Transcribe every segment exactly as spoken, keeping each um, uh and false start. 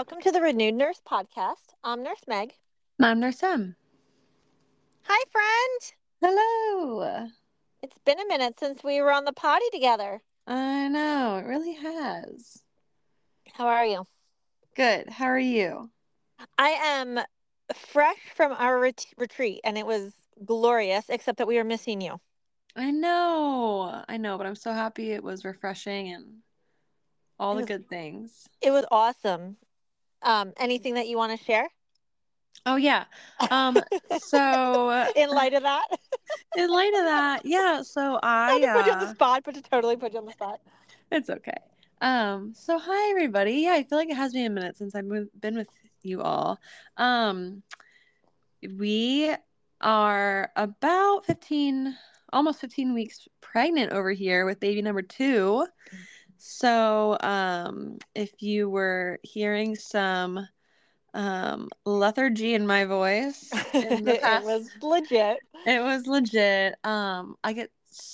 Welcome to the Renewed Nurse Podcast. I'm Nurse Meg. I'm Nurse Em. Hi, friend. Hello. It's been a minute since we were on the potty together. I know, it really has. How are you? Good. How are you? I am fresh from our ret- retreat, and it was glorious, except that we were missing you. I know. I know, but I'm so happy it was refreshing and all It the was good things. it was awesome. Um, anything that you want to share Oh yeah. Um so uh, in light of that? in light of that, yeah, so Not I to put you on the uh spot, but to totally put you on the spot. it's okay. Um so hi everybody. Yeah, I feel like it has been a minute since I've been with you all. Um we are about fifteen, almost fifteen weeks pregnant over here with baby number two. So, um, if you were hearing some um, lethargy in my voice in the It past, was legit. it was legit. Um, I get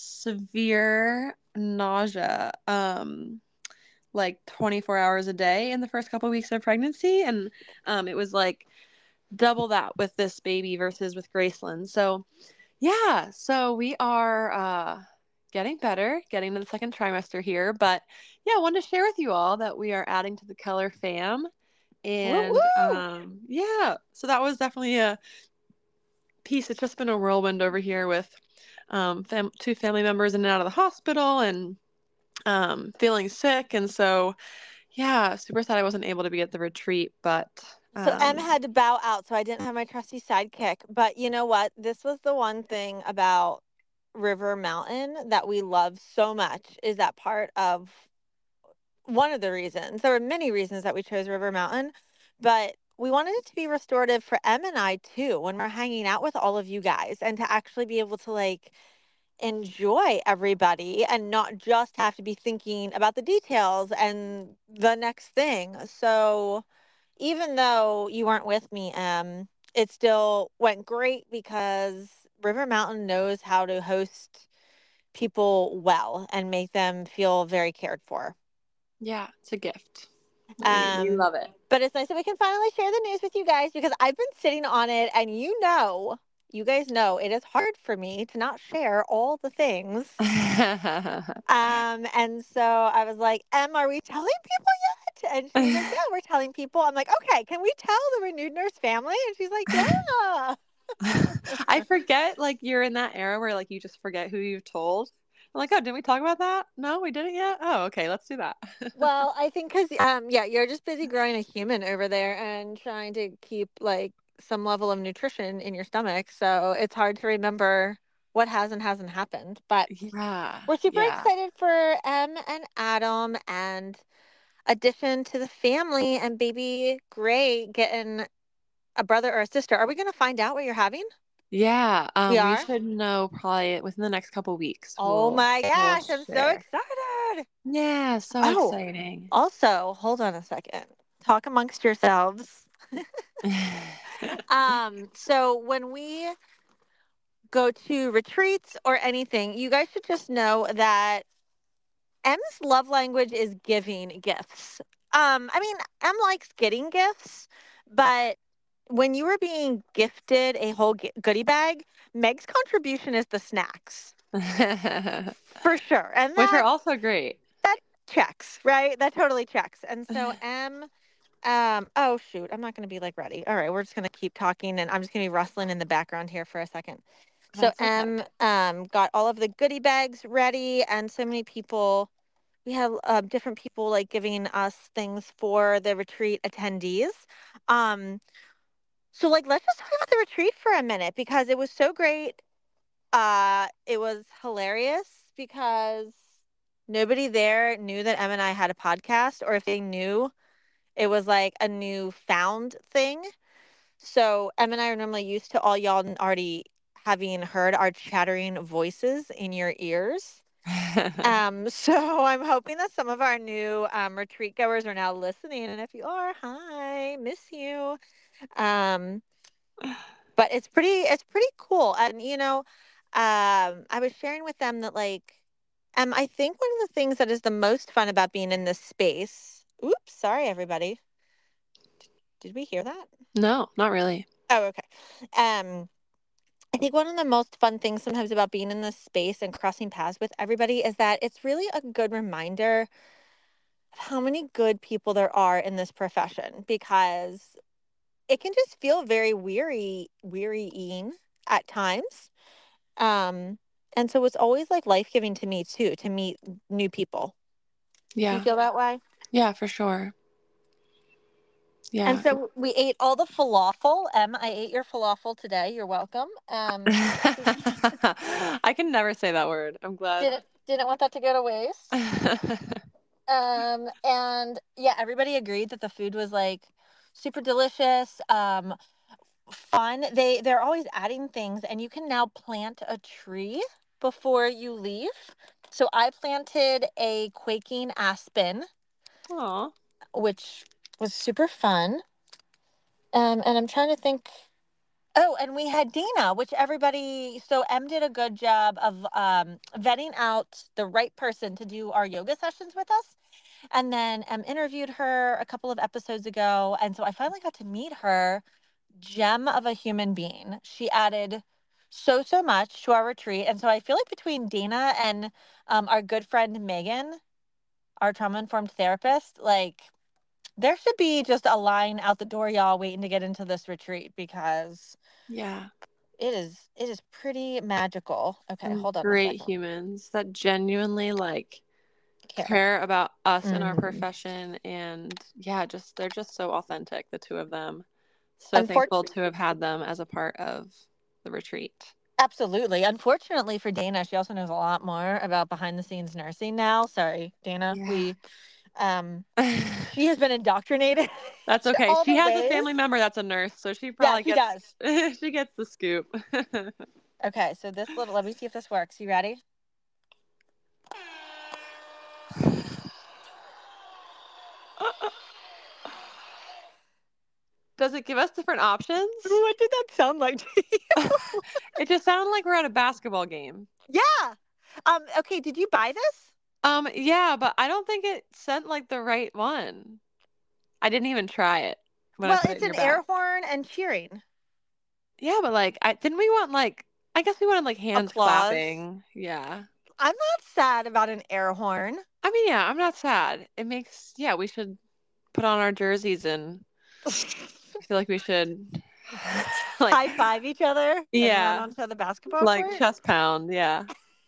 severe nausea, um, like twenty-four hours a day in the first couple weeks of pregnancy, and um, it was like double that with this baby versus with Graceland. So, yeah, so we are uh, getting better, getting to the second trimester here. But yeah, I wanted to share with you all that we are adding to the Keller fam. Woo And woo! um, yeah, so that was definitely a piece. It's just been a whirlwind over here with um, fam- two family members in and out of the hospital and um, feeling sick. And so, yeah, super sad I wasn't able to be at the retreat, but So M um, had to bow out, so I didn't have my trusty sidekick. But you know what? This was the one thing about River Mountain that we love so much is that part of one of the reasons. There were many reasons that we chose River Mountain, but we wanted it to be restorative for M and I too when we're hanging out with all of you guys and to actually be able to like enjoy everybody and not just have to be thinking about the details and the next thing. So even though you weren't with me, um, it still went great because River Mountain knows how to host people well and make them feel very cared for. yeah, it's a gift. We, we Um, love it. but it's nice that we can finally share the news with you guys because I've been sitting on it and you know, you guys know it is hard for me to not share all the things. Um, and so I was like, Em, are we telling people yet? And she was like, yeah, we're telling people. I'm like, okay, can we tell the Renewed Nurse family? And she's like, yeah. I forget, like, you're in that era where, like, you just forget who you've told. I'm like, oh, didn't we talk about that? No, we didn't yet? Oh, okay, let's do that. Well, I think because, um, yeah, you're just busy growing a human over there and trying to keep like some level of nutrition in your stomach. So it's hard to remember what has and hasn't happened. But Yeah, we're super yeah. excited for Em and Adam and addition to the family and baby Gray getting a brother or a sister. Are we going to find out what you're having? Yeah, We um, we are? should know probably within the next couple weeks. Oh We'll my we'll gosh, I'm so share. excited. Yeah, so Oh, exciting. also, hold on a second. Talk amongst yourselves. Um, so when we go to retreats or anything, you guys should just know that M's love language is giving gifts. Um, I mean, M likes getting gifts, but when you were being gifted a whole gi- goodie bag, Meg's contribution is the snacks for sure. And Which are that also great. that checks, right? That totally checks. And so M um oh shoot, I'm not going to be like ready. All right, we're just going to keep talking and I'm just going to be rustling in the background here for a second. So That's okay. M um got all of the goodie bags ready and so many people we have uh, different people like giving us things for the retreat attendees. Um so like let's just talk about the retreat for a minute because it was so great. Uh it was hilarious because nobody there knew that Em and I had a podcast or if they knew it was like a new found thing. So Em and I are normally used to all y'all already having heard our chattering voices in your ears. Um, so I'm hoping that some of our new um, retreat goers are now listening. And if you are, hi, miss you. Um, but it's pretty, it's pretty cool. And you know, um, I was sharing with them that like, um, I think one of the things that is the most fun about being in this space. Oops, sorry everybody. Did we hear that? No, not really. Oh, okay. Um, I think one of the most fun things sometimes about being in this space and crossing paths with everybody is that it's really a good reminder of how many good people there are in this profession, because it can just feel very weary, wearying at times. Um, and so it's always like life giving to me too to meet new people. Do you Yeah. feel that way? Yeah, for sure. And Yeah. so we ate all the falafel. Em, I ate your falafel today. You're welcome. Um, I can never say that word. I'm glad. didn't didn't want that to go to waste. Um, and yeah, everybody agreed that the food was like super delicious, um, fun. They they're always adding things, and you can now plant a tree before you leave. So I planted a quaking aspen, Aw. which was super fun. Um, and I'm trying to think. Oh, and we had Dina, which everybody, so Em did a good job of um, vetting out the right person to do our yoga sessions with us. And then Em interviewed her a couple of episodes ago. And so I finally got to meet her. Gem of a human being. She added so, so much to our retreat. And so I feel like between Dana and um, our good friend Megan, our trauma informed therapist, like there should be just a line out the door, y'all, waiting to get into this retreat, because Yeah. it is it is pretty magical. Okay, Some hold on a great second. humans that genuinely like Care. care about us and our Mm. profession, and yeah, just they're just so authentic, the two of them. So thankful Unfortunately, to have had them as a part of the retreat. absolutely. Unfortunately for Dana, she also knows a lot more about behind the scenes nursing now. Sorry, Dana. Yeah. We um she has been indoctrinated That's to okay. all She the has a ways. family member that's a nurse, so she Yeah, probably she gets does. she gets the scoop. Okay, so this little, let me see if this works. You ready? Does it give us different options? What did that sound like to you? It just sounded like we're at a basketball game. Yeah. Um, okay, did you buy this? Um, yeah, but I don't think it sent like the right one. I didn't even try it when I Well, put it it's in your an air bag. horn and cheering. Yeah, but like, I didn't we want like I guess we wanted like hands Applause. clapping. Yeah. I'm not sad about an air horn. I mean, yeah, I'm not sad. It makes yeah, we should put on our jerseys and I feel like we should like High five each other and run yeah, onto the basketball like court. chest pound, yeah.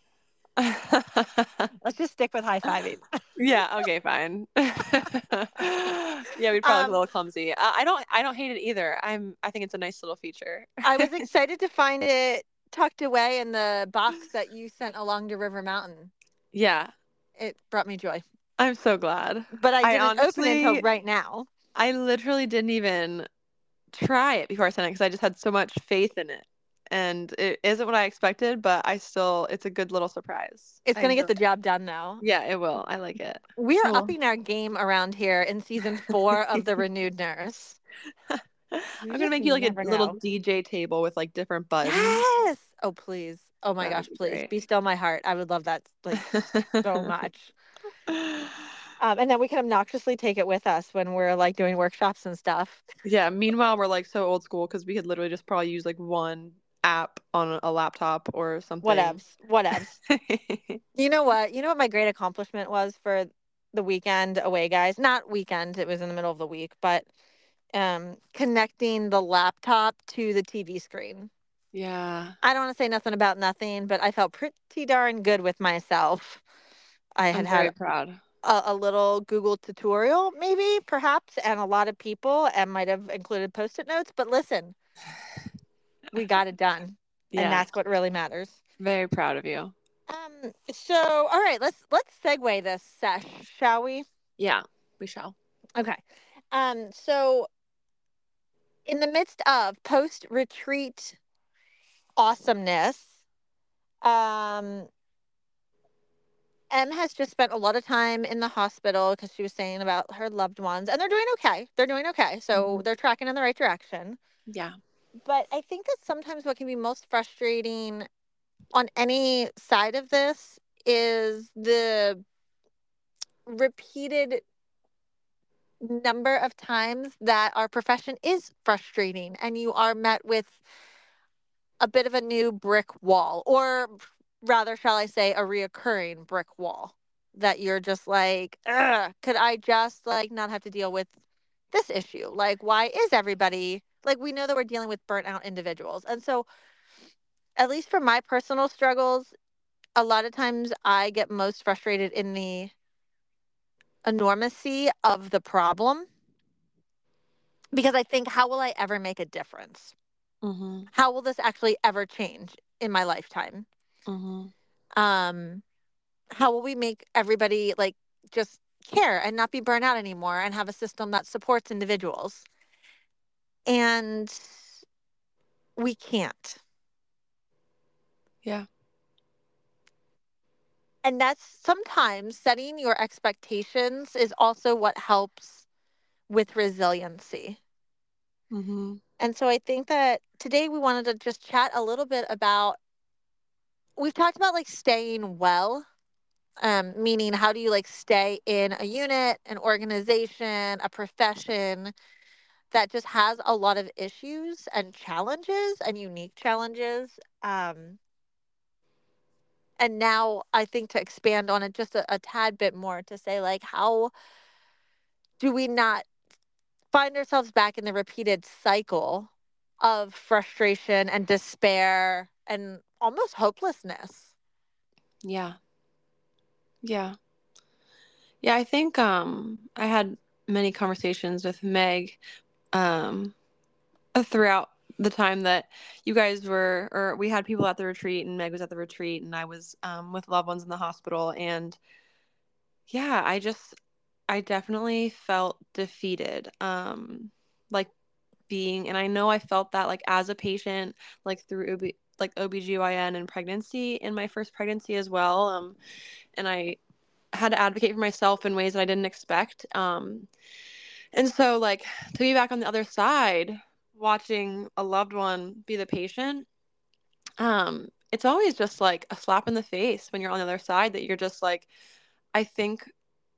Let's just stick with high fiving. Yeah, okay, fine. Yeah, we'd probably look a um, little clumsy. Uh, I don't I don't hate it either. I'm I think it's a nice little feature. I was excited to find it tucked away in the box that you sent along to River Mountain. Yeah, It brought me joy, I'm so glad. but I I didn't open it until honestly right now. I literally didn't even try it before I sent it because I just had so much faith in it. And it isn't what I expected, but I still it's a good little surprise. It's I going to get enjoy the it. job done, though. Yeah, it will. I like it. We are So upping our game around here in season four of The Renewed Nurse. I'm You gonna just make you like a never little know. D J table with like different buttons. Yes. Oh, please. Oh my That would gosh, be please. great. Be still my heart. I would love that like so much. Um, and then we can obnoxiously take it with us when we're like doing workshops and stuff. Yeah, meanwhile, we're like so old school because we could literally just probably use like one app on a laptop or something. Whatevs. Whatevs. You know what? You know what my great accomplishment was for the weekend away, guys? Not weekend, it was in the middle of the week, but um connecting the laptop to the T V screen. Yeah, I don't want to say nothing about nothing, but I felt pretty darn good with myself. I had I'm had very proud. a, a little Google tutorial, maybe, perhaps, and a lot of people, and might have included post-it notes. But listen, we got it done, and Yeah, that's what really matters. very proud of you. Um. So, all right, let's let's segue this sesh, shall we? Yeah, we shall. Okay. Um. So, in the midst of post-retreat awesomeness, um, Em has just spent a lot of time in the hospital because she was saying about her loved ones, and they're doing okay. They're doing okay. So Hmm. they're tracking in the right direction. Yeah. But I think that sometimes what can be most frustrating on any side of this is the repeated number of times that our profession is frustrating and you are met with a bit of a new brick wall, or rather, shall I say, a reoccurring brick wall that you're just like, ugh, could I just like not have to deal with this issue? Like, why is everybody like, we know that we're dealing with burnt out individuals. And so, at least for my personal struggles, a lot of times I get most frustrated in the enormity of the problem because I think, how will I ever make a difference? Mhm. How will this actually ever change in my lifetime? Mhm. Um, how will we make everybody like just care and not be burnt out anymore and have a system that supports individuals? And we can't. Yeah. And that's sometimes setting your expectations is also what helps with resiliency. Mhm. And so I think that today we wanted to just chat a little bit about, we've talked about like staying well, um, meaning how do you like stay in a unit, an organization, a profession that just has a lot of issues and challenges and unique challenges. Um, and now I think to expand on it just a, a tad bit more to say, like, how do we not find ourselves back in the repeated cycle of frustration and despair and almost hopelessness? Yeah. Yeah. Yeah, I think um I had many conversations with Meg um uh, throughout the time that you guys were, or we had people at the retreat and Meg was at the retreat and I was um with loved ones in the hospital. And yeah, I just I definitely felt defeated. Um like being, and I know I felt that like as a patient, like through O B, like O B G Y N and pregnancy in my first pregnancy as well. Um and I had to advocate for myself in ways that I didn't expect. Um and so like to be back on the other side watching a loved one be the patient, um it's always just like a slap in the face when you're on the other side, that you're just like, I think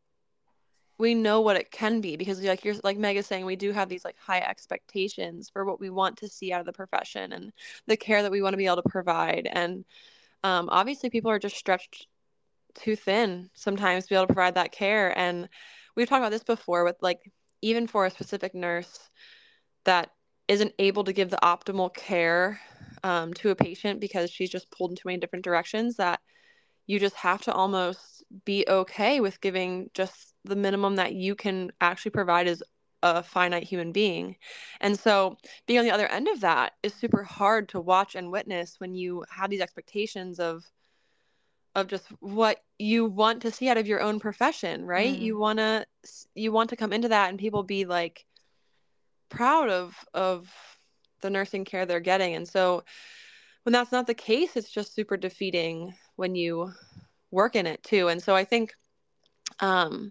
we know what it can be, because like you're like Meg is saying, we do have these like high expectations for what we want to see out of the profession and the care that we want to be able to provide. And um, obviously people are just stretched too thin sometimes to be able to provide that care. And we've talked about this before with like, even for a specific nurse that isn't able to give the optimal care um, to a patient because she's just pulled in too many different directions, that you just have to almost be okay with giving just the minimum that you can actually provide as a finite human being. And so being on the other end of that is super hard to watch and witness when you have these expectations of of just what you want to see out of your own profession, right? You Mm, want to you want to come into that and people be like proud of of the nursing care they're getting. And so when that's not the case, it's just super defeating when you work in it too. And so I think um,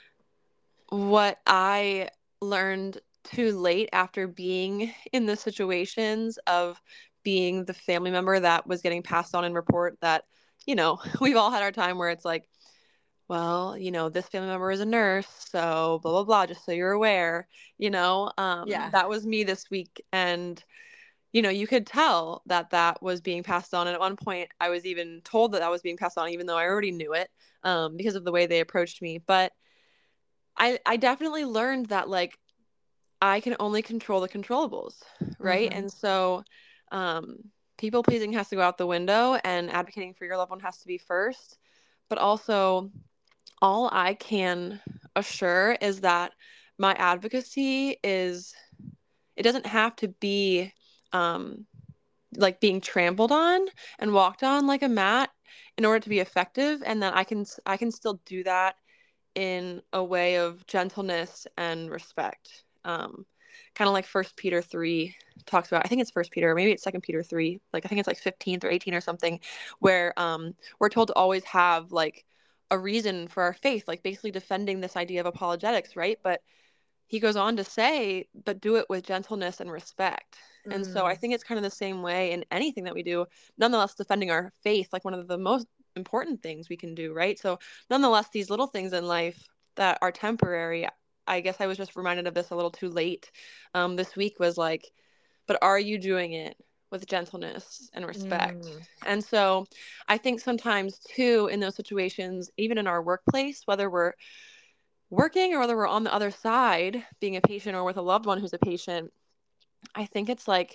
what I learned too late after being in the situations of being the family member that was getting passed on in report that, you know, we've all had our time where it's like, well, you know, this family member is a nurse, so blah, blah, blah, just so you're aware, you know, um, yeah. that was me this week. And you know, you could tell that that was being passed on. And at one point, I was even told that that was being passed on, even though I already knew it um, because of the way they approached me. But I, I definitely learned that, like, I can only control the controllables, right? Hmm. And so um, people pleasing has to go out the window and advocating for your loved one has to be first. But also, all I can assure is that my advocacy is, it doesn't have to be um, like being trampled on and walked on like a mat in order to be effective, and that I can I can still do that in a way of gentleness and respect. Um, kind of like First Peter three talks about. I think it's First Peter, maybe it's Second Peter three. Like I think it's like fifteenth or eighteen or something, where um, we're told to always have like a reason for our faith, like basically defending this idea of apologetics, right? But he goes on to say, but do it with gentleness and respect. And so I Mm, think it's kind of the same way in anything that we do, nonetheless, defending our faith, like one of the most important things we can do, right? So, nonetheless, these little things in life that are temporary, I guess I was just reminded of this a little too late. Um, this week was like, but are you doing it with gentleness and respect? Mm, And so I think sometimes too, in those situations, even in our workplace, whether we're working or whether we're on the other side being a patient or with a loved one who's a patient, I think it's like,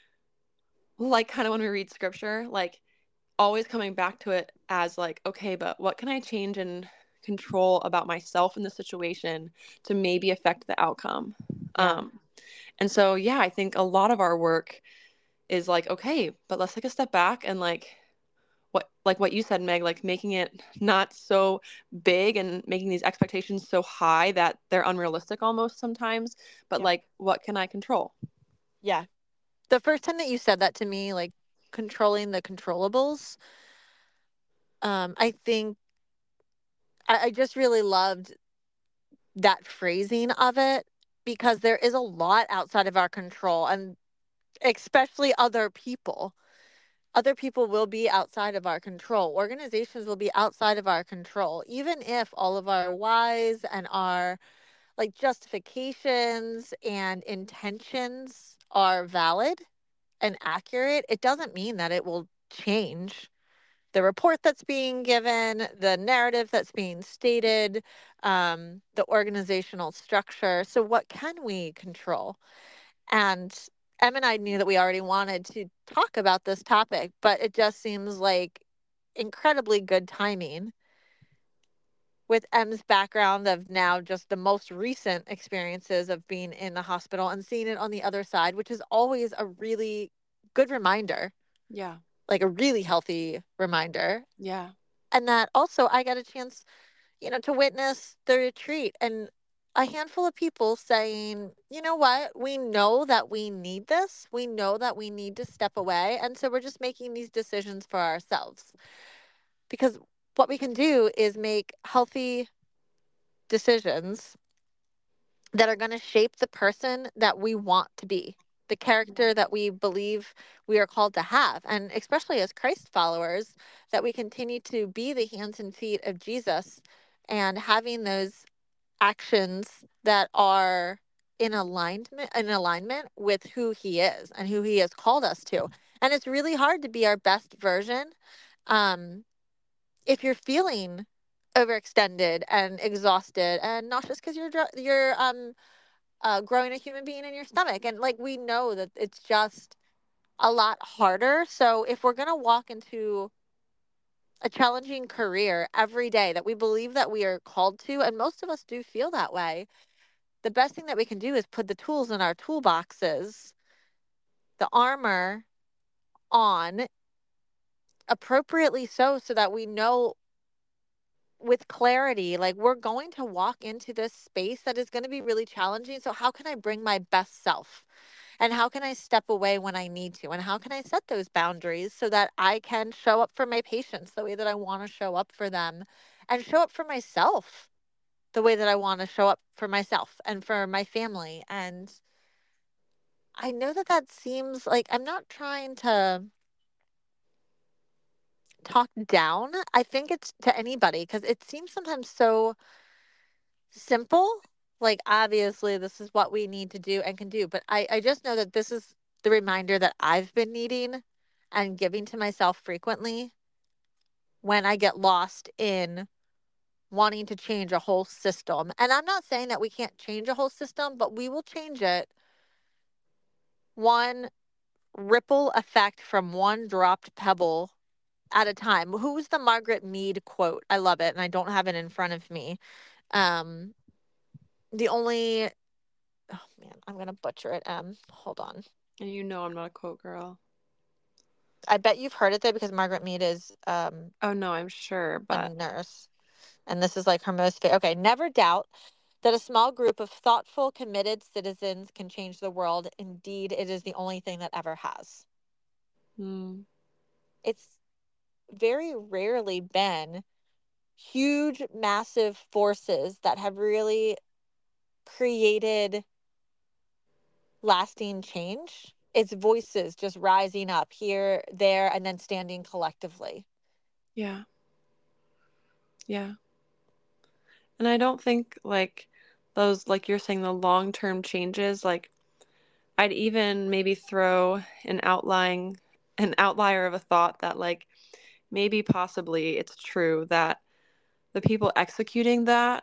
like kind of when we read scripture, like always coming back to it as like, okay, but what can I change and control about myself in the situation to maybe affect the outcome? yeah. Um, and so, yeah, I think a lot of our work is like, okay, but let's take a step back and like what like what you said, Meg, like making it not so big and making these expectations so high that they're unrealistic almost sometimes, but Yep. like what can I control? Yeah. The first time that you said that to me, like controlling the controllables, um, I think I, I just really loved that phrasing of it because there is a lot outside of our control and especially other people. Other people will be outside of our control. Organizations will be outside of our control. Even if all of our whys and our like justifications and intentions are valid and accurate, it doesn't mean that it will change the report that's being given, the narrative that's being stated, um, the organizational structure. So, what can we control? And Em and I knew that we already wanted to talk about this topic, but it just seems like incredibly good timing with Em's background of now just the most recent experiences of being in the hospital and seeing it on the other side, which is always a really good reminder, Yeah. like a really healthy reminder. Yeah. And that also I got a chance, you know, to witness the retreat and a handful of people saying, you know what, we know that we need this. We know that we need to step away. And so we're just making these decisions for ourselves. Because what we can do is make healthy decisions that are going to shape the person that we want to be, the Yeah. character that we believe we are called to have. And especially as Christ followers, that we continue to be the hands and feet of Jesus and having those actions that are in alignment in alignment with who he is and who he has called us to. And it's really hard to be our best version um if you're feeling overextended and exhausted and not just because you're dr- you're um uh, growing a human being in your stomach. And like we know that it's just a lot harder. So if we're going to walk into a challenging career every day that we believe that we are called to, and most of us do feel that way, the best thing that we can do is put the tools in our toolboxes, the armor on appropriately so, so that we know with clarity, like we're going to walk into this space that is going to be really challenging. So, how can I bring my best self? And how can I step away when I need to? And how can I set those boundaries so that I can show up for my patients the way that I want to show up for them and show up for myself the way that I want to show up for myself and for my family? And I know that that seems like I'm not trying to talk down. I think it's to anybody because it seems sometimes so simple. Like, obviously, this is what we need to do and can do. But I, I just know that this is the reminder that I've been needing and giving to myself frequently when I get lost in wanting to change a whole system. And I'm not saying that we can't change a whole system, but we will change it one ripple effect from one dropped pebble at a time. Who's the Margaret Mead quote? I love it, and I don't have it in front of me. Um, the only oh man, I'm gonna butcher it. Um, hold on. And you know I'm not a quote girl. I bet you've heard it though because Margaret Mead is um Oh no, I'm sure, a but nurse, and this is like her most fa- okay. Never doubt that a small group of thoughtful, committed citizens can change the world. Indeed, it is the only thing that ever has. mm, It's very rarely been huge, massive forces that have really created lasting change. It's voices just rising up here, there, and then standing collectively. yeah. Yeah. And I don't think like those, like you're saying, the long-term changes, like I'd even maybe throw an outlying an outlier of a thought that like maybe possibly it's true that the people executing that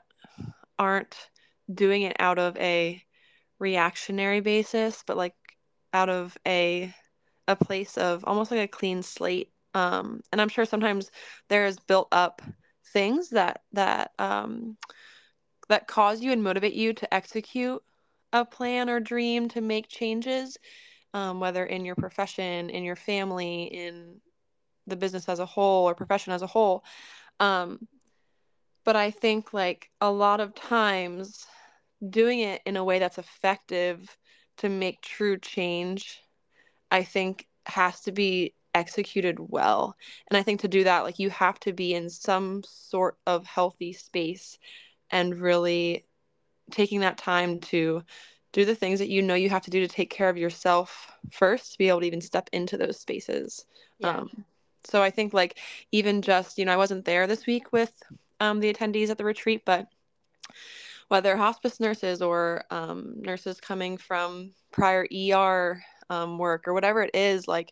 aren't doing it out of a reactionary basis, but like out of a a place of almost like a clean slate. Um, and I'm sure sometimes there's built up things that that um, that cause you and motivate you to execute a plan or dream to make changes, um, whether in your profession, in your family, in the business as a whole or profession as a whole. Um, but I think like a lot of times doing it in a way that's effective to make true change, I think has to be executed well. And I think to do that, like you have to be in some sort of healthy space and really taking that time to do the things that you know you have to do to take care of yourself first to be able to even step into those spaces. Yeah. Um, so I think like even just, you know, I wasn't there this week with um, the attendees at the retreat, but whether hospice nurses or um, nurses coming from prior E R um, work or whatever it is, like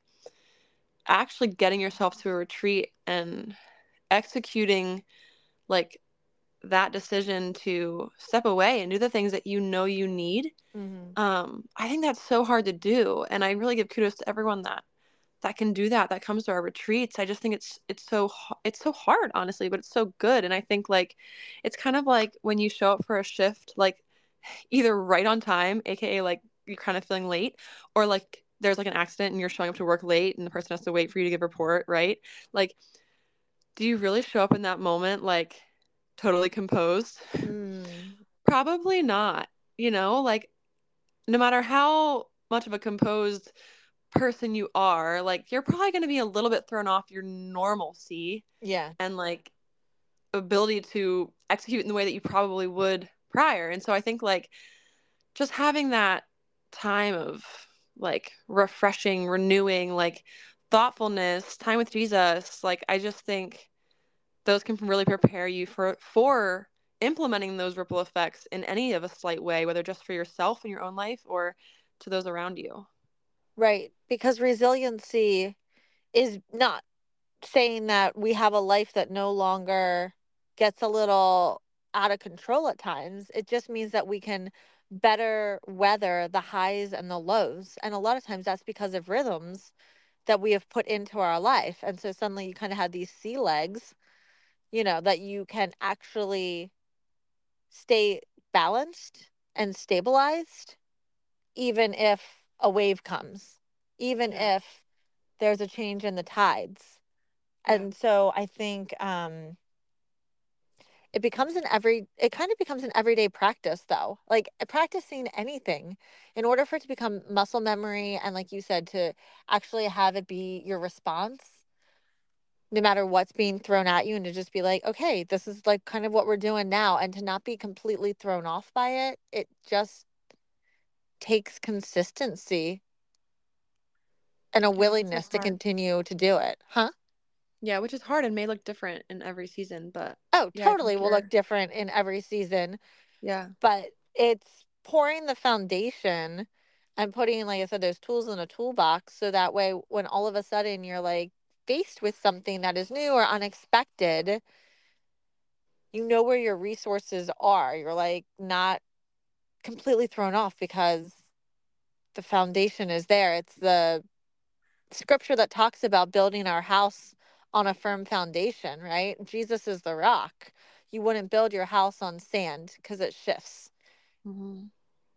actually getting yourself to a retreat and executing like that decision to step away and do the things that you know you need. Hmm. um I think that's so hard to do, and I really give kudos to everyone that that can do that, that comes to our retreats. I just think it's it's so h- it's so hard, honestly, but it's so good. And I think like it's kind of like when you show up for a shift like either right on time, aka like you're kind of feeling late, or like there's like an accident and you're showing up to work late and the person has to wait for you to give a report, right? Like, do you really show up in that moment like totally composed? Mm. Probably not. You know, like no matter how much of a composed person you are, like you're probably going to be a little bit thrown off your normalcy Yeah. and like ability to execute in the way that you probably would prior. And so I think like just having that time of like refreshing, renewing, like thoughtfulness, time with Jesus, like I just think those can really prepare you for for implementing those ripple effects in any of a slight way, whether just for yourself in your own life or to those around you. Right. Because resiliency is not saying that we have a life that no longer gets a little out of control at times. It just means that we can better weather the highs and the lows. And a lot of times that's because of rhythms that we have put into our life. And so suddenly you kind of have these sea legs, you know, that you can actually stay balanced and stabilized, even if a wave comes, even Yeah. if there's a change in the tides. Yeah. And so I think um, it becomes an every, it kind of becomes an everyday practice though. Like practicing anything in order for it to become muscle memory. And like you said, to actually have it be your response no matter what's being thrown at you, and to just be like, okay, this is like kind of what we're doing now, and to not be completely thrown off by it. It just takes consistency and a Yeah, which is willingness to hard. continue to do it. Huh? Yeah, which is hard and may look different in every season, but Oh, yeah, I totally think will look you're different in every season, yeah. but it's pouring the foundation and putting, like I said, those tools in a toolbox so that way when all of a sudden you're like faced with something that is new or unexpected, you know where your resources are. You're like not completely thrown off because the foundation is there. It's the scripture that talks about building our house on a firm foundation, right? Jesus is the rock. You wouldn't build your house on sand because it shifts. Hmm.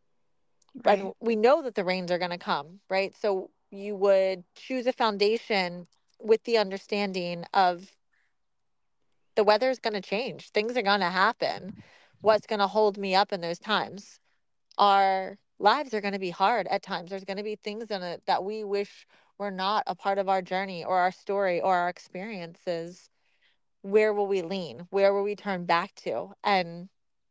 And Right. we know that the rains are going to come, right? So you would choose a foundation with the understanding of the weather's going to change, things are going to happen. What's going to hold me up in those times? Our lives are going to be hard at times. There's going to be things in it that we wish were not a part of our journey or our story or our experiences. Where will we lean? Where will we turn back to? And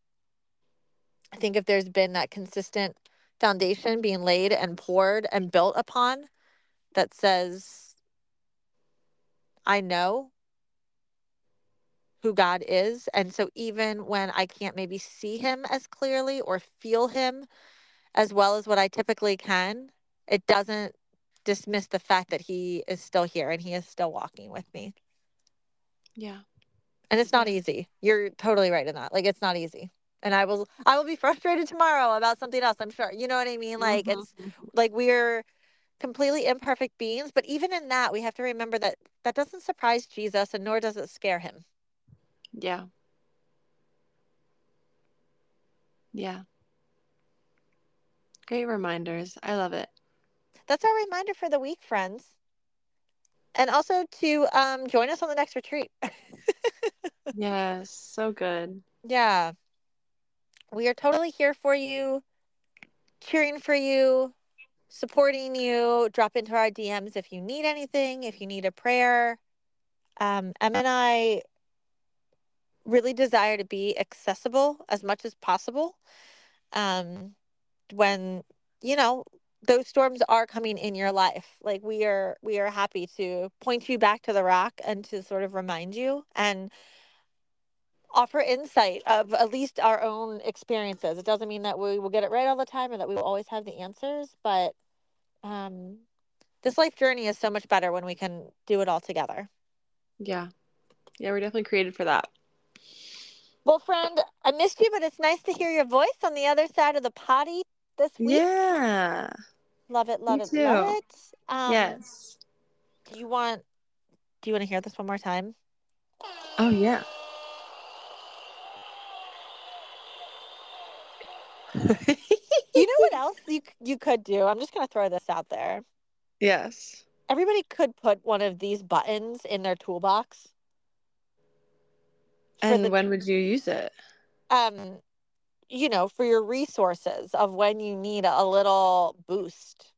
I think if there's been that consistent foundation being laid and poured and built upon that says, I know who God is. And so even when I can't maybe see him as clearly or feel him as well as what I typically can, it doesn't dismiss the fact that he is still here and he is still walking with me. Yeah. And it's not Yeah. easy. You're totally right in that. Like, it's not easy. And I will I will be frustrated tomorrow about something else, I'm sure. You know what I mean? Like, it's Mm-hmm. like we're completely imperfect beings, but even in that, we have to remember that that doesn't surprise Jesus and nor does it scare him. Yeah. Yeah. Great reminders. I love it. That's our reminder for the week, friends. And also to um, join us on the next retreat. Yes. So good. Yeah, we are totally here for you, cheering for you, supporting you. Drop into our D Ms if you need anything, if you need a prayer. Um, Em and I really desire to be accessible as much as possible. Um, when, you know, those storms are coming in your life, like we are, we are happy to point you back to the rock and to sort of remind you and offer insight of at least our own experiences. It doesn't mean that we will get it right all the time or that we will always have the answers, but um, this life journey is so much better when we can do it all together. Yeah. Yeah. We're definitely created for that. Well, friend, I missed you, but it's nice to hear your voice on the other side of the potty this week. Yeah. Love it, Me love it, love too. it. Um, Yes. do you want do you want to hear this one more time? Oh, yeah. You know what else you c- you could do? I'm just gonna throw this out there. Yes. Everybody could put one of these buttons in their toolbox for And the when would you use it? um you know, for your resources of when you need a little boost.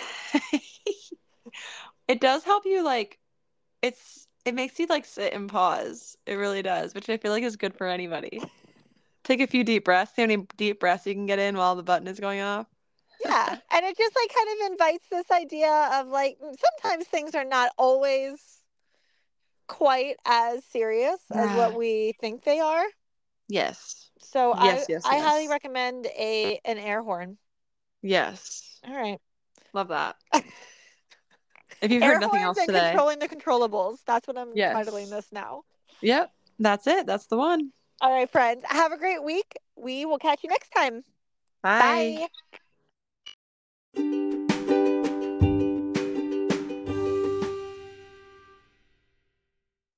It does help you, like, it's, it makes you, like, sit and pause. It really does, which I feel like is good for anybody. Take a few deep breaths. See how many deep breaths you can get in while the button is going off. Yeah, and it just like kind of invites this idea of like mm, sometimes things are not always quite as serious as what Yeah. we think they are. Yes. So I Yes, yes, I highly yes. recommend a an air horn. Yes. All right. Love that. If you've heard Air nothing horns else and today, controlling the controllables. That's what I'm titling yes. this now. Yep. That's it. That's the one. All right, friends. Have a great week. We will catch you next time. Bye. Bye.